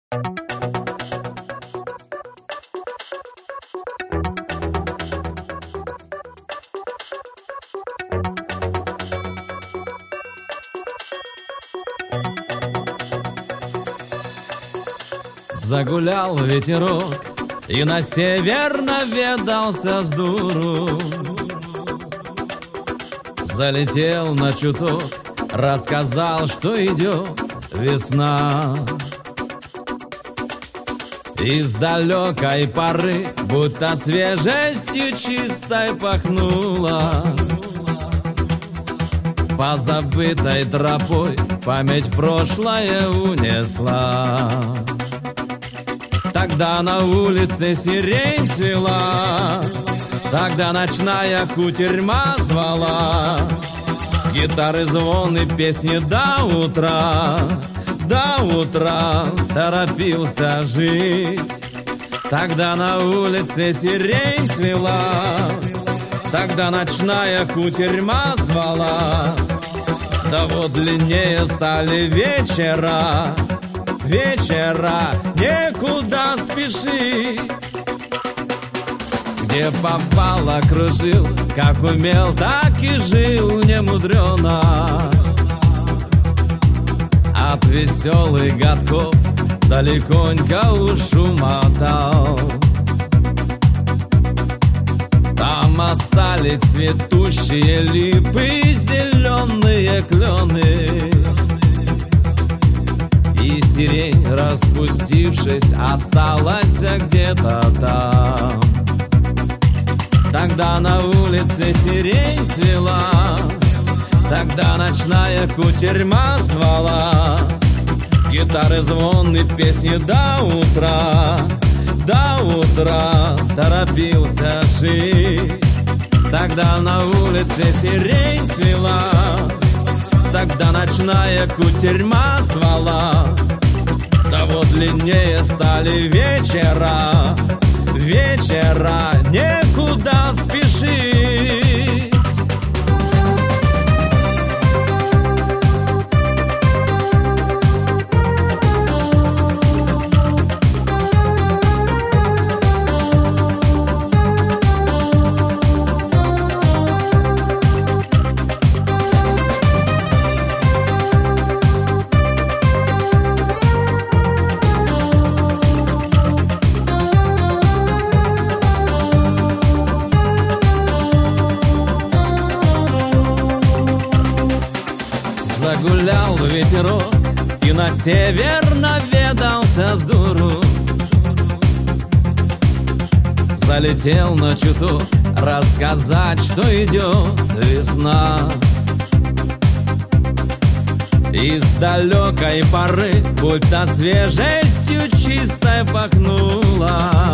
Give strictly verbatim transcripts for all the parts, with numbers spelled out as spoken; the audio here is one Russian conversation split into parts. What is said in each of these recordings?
Загулял ветерок, и на север наведался с дуру. Залетел на чуток, рассказал, что идет весна. Из далекой поры, будто свежестью чистой пахнуло. По забытой тропой память в прошлое унесла. Тогда на улице сирень цвела, тогда ночная кутерьма звала. Гитары, звон и песни до утра, до утра торопился жить. Тогда на улице сирень цвела, тогда ночная кутерьма звала. Да вот длиннее стали вечера, вечера некуда спешить. Где попало кружил, как умел, так и жил немудрено. От веселых годков далеконько уж умотал. Там остались цветущие липы, зеленые клены. И сирень, распустившись, осталась где-то там. Тогда на улице сирень цвела, тогда ночная кутерьма звала. Гитары, звон и песни до утра, до утра торопился жить. Тогда на улице сирень цвела, тогда ночная кутерьма звала. Да вот длиннее стали вечера, вечера некуда спешить. Загулял ветерок, и на север наведался с дуру. Залетел на чуток, рассказать, что идет весна. Из далекой поры, будто свежестью чистой пахнуло.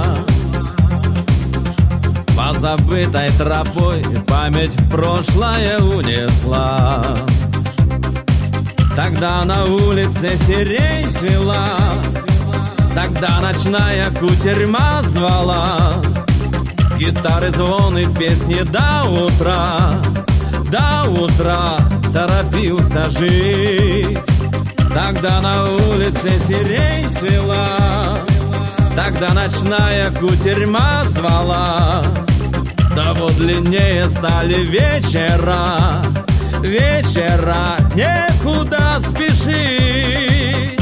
По забытой тропой память в прошлое унесла. Тогда на улице сирень цвела, тогда ночная кутерьма звала. Гитары, звон и песни до утра, до утра торопился жить. Тогда на улице сирень цвела, тогда ночная кутерьма звала. Да вот длиннее стали вечера, вечера некуда спешить.